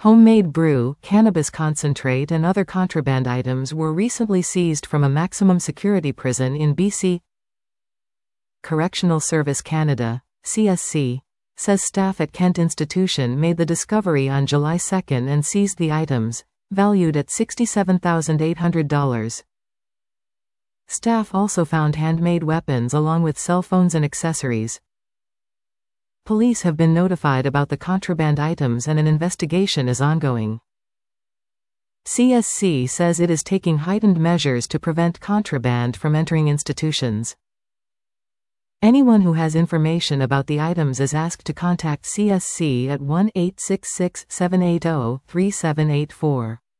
Homemade brew, cannabis concentrate and other contraband items were recently seized from a maximum security prison in BC. Correctional Service Canada, CSC, says staff at Kent Institution made the discovery on July 2 and seized the items, valued at $67,800. Staff also found handmade weapons along with cell phones and accessories. Police have been notified about the contraband items and an investigation is ongoing. CSC says it is taking heightened measures to prevent contraband from entering institutions. Anyone who has information about the items is asked to contact CSC at 1-866-780-3784.